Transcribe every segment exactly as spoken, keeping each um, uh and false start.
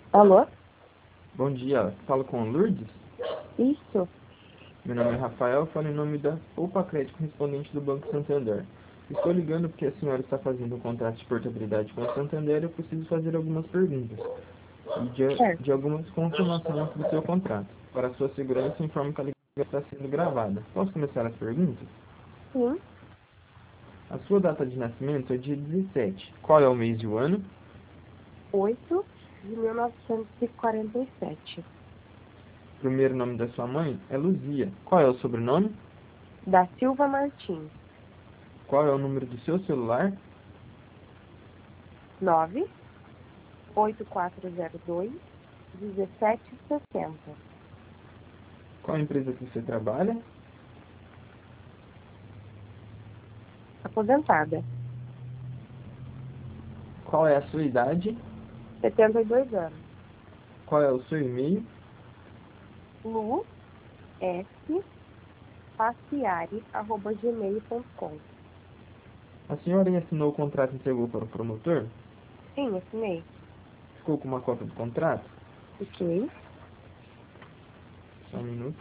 Alô? Bom dia, falo com a Lourdes? Isso. Meu nome é Rafael, falo em nome da Poupa Crédito correspondente do Banco Santander. Estou ligando porque a senhora está fazendo um contrato de portabilidade com o Santander e eu preciso fazer algumas perguntas e de, Certo. de algumas confirmações do seu contrato. Para sua segurança, informo que a ligação está sendo gravada. Posso começar as perguntas? Sim. A sua data de nascimento é dia dezessete. Qual é o mês e o ano? oito de mil novecentos e quarenta e sete. O primeiro nome da sua mãe é Luzia. Qual é o sobrenome? Da Silva Martins. Qual é o número do seu celular? nove oito quatro zero dois um sete seis zero. Qual a empresa que você trabalha? Aposentada. Qual é a sua idade? setenta e dois anos. Qual é o seu e-mail? Lu S Paciari arroba gmail ponto com. A senhora assinou o contrato e entregou para o promotor? Sim, assinei. Ficou com uma cópia do contrato? Ok. Só um minuto.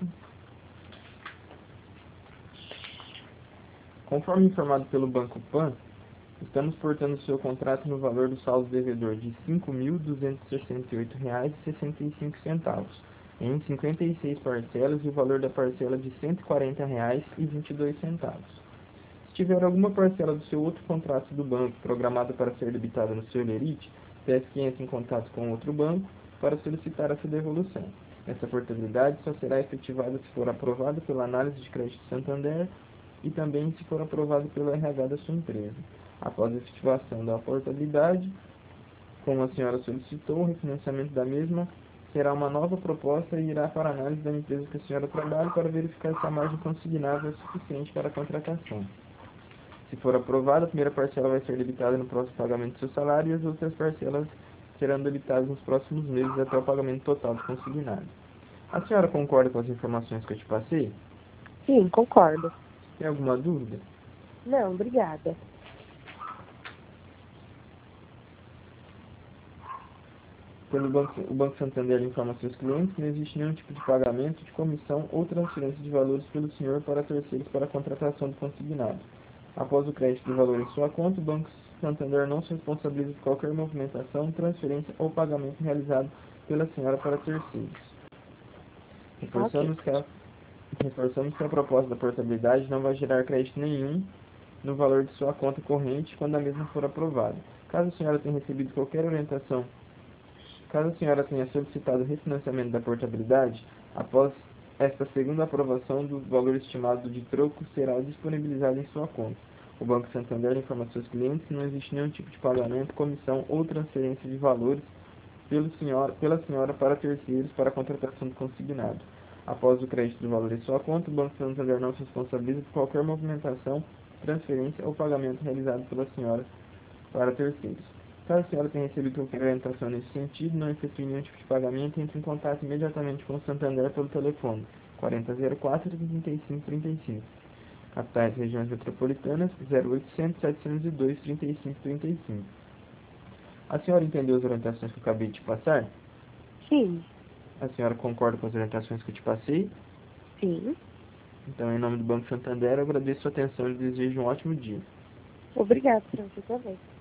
Conforme informado pelo Banco Pan, estamos portando seu contrato no valor do saldo devedor de cinco mil duzentos e sessenta e oito reais e sessenta e cinco centavos, em cinquenta e seis parcelas e o valor da parcela de cento e quarenta reais e vinte e dois centavos. Se tiver alguma parcela do seu outro contrato do banco programada para ser debitada no seu lerite, peço que entre em contato com outro banco para solicitar essa devolução. Essa portabilidade só será efetivada se for aprovada pela análise de crédito Santander e também se for aprovado pelo R H da sua empresa. Após a efetivação da portabilidade, como a senhora solicitou, o refinanciamento da mesma será uma nova proposta e irá para a análise da empresa que a senhora trabalha para verificar se a margem consignável é suficiente para a contratação. Se for aprovada, a primeira parcela vai ser debitada no próximo pagamento do seu salário e as outras parcelas serão debitadas nos próximos meses até o pagamento total do consignado. A senhora concorda com as informações que eu te passei? Sim, concordo. Tem alguma dúvida? Não, obrigada. Pelo Banco, o Banco Santander informa seus clientes que não existe nenhum tipo de pagamento de comissão ou transferência de valores pelo senhor para terceiros para a contratação do consignado. Após o crédito do valor em sua conta, o Banco Santander não se responsabiliza por qualquer movimentação, transferência ou pagamento realizado pela senhora para terceiros. Ok. Reforçamos que a, reforçamos que a proposta da portabilidade não vai gerar crédito nenhum no valor de sua conta corrente quando a mesma for aprovada. Caso a senhora tenha recebido qualquer orientação Caso a senhora tenha solicitado o refinanciamento da portabilidade, após esta segunda aprovação, do valor estimado de troco será disponibilizado em sua conta. O Banco Santander informa seus clientes que não existe nenhum tipo de pagamento, comissão ou transferência de valores pelo senhora, pela senhora para terceiros para a contratação do consignado. Após o crédito do valor em sua conta, o Banco Santander não se responsabiliza por qualquer movimentação, transferência ou pagamento realizado pela senhora para terceiros. Caso a senhora tenha recebido qualquer orientação nesse sentido, não efetue nenhum tipo de pagamento, entre em contato imediatamente com o Santander pelo telefone quarenta zero quatro, trinta e cinco trinta e cinco. Capitais e regiões metropolitanas zero oitocentos, setecentos e dois, trinta e cinco trinta e cinco. A senhora entendeu as orientações que eu acabei de passar? Sim. A senhora concorda com as orientações que eu te passei? Sim. Então, em nome do Banco Santander, eu agradeço a sua atenção e desejo um ótimo dia. Obrigada, para você também.